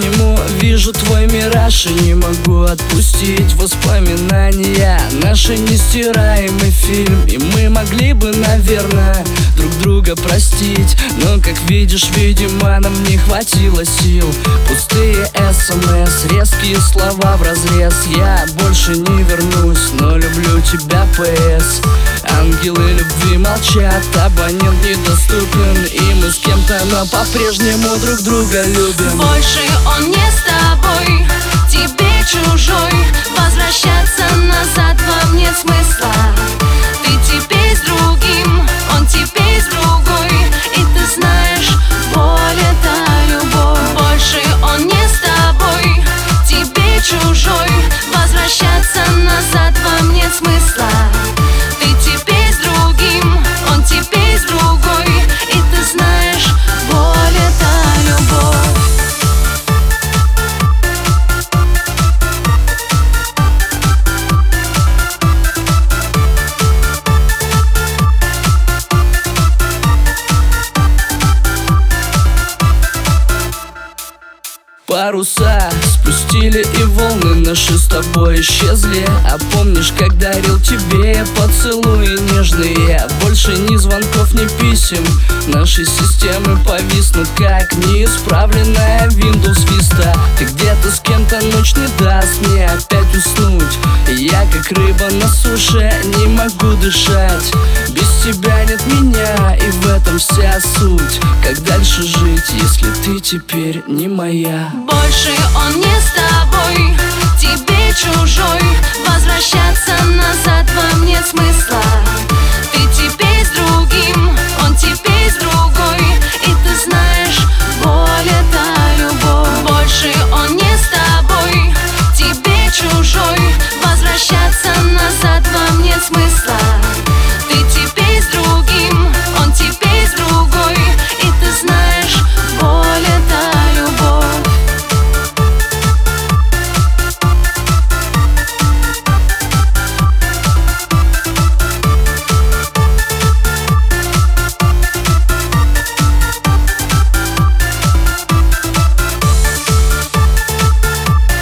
по-прежнему вижу твой мираж и не могу отпустить воспоминания. Наши нестираемый фильм, и мы могли бы, наверное, друг друга простить. Но, как видишь, видимо, нам не хватило сил. Пустые СМС, резкие слова вразрез. Я больше не вернусь, но люблю тебя, ПС. Ангелы любви молчат, абонент недоступен, и мы с кем-то, но по-прежнему друг друга любим. Больше он не с тобой, тебе чужой. Возвращаться назад вам нет смысла. Ты теперь с другим, он теперь с другой, и ты знаешь, боль — это любовь. Больше он не с тобой, тебе чужой. Возвращаться назад вам нет смысла. Ты теперь с другим, он теперь с другой, и ты знаешь, боль — это любовь. Паруса спустили, и волны наши с тобой исчезли. А помнишь, как дарил тебе поцелуи нежные? Больше ни звонков, ни писем. Наши системы повиснут, как неисправленная Windows Vista. Ты где-то с кем-то, ночь не даст мне опять уснуть. Я, как рыба на суше, не могу дышать. Без тебя нет меня, и в этом вся суть. Как дальше жить, если ты теперь не моя? Больше он не с тобой, тебе чужой. Возвращаться назад вам нет смысла. Ты теперь с другим, он теперь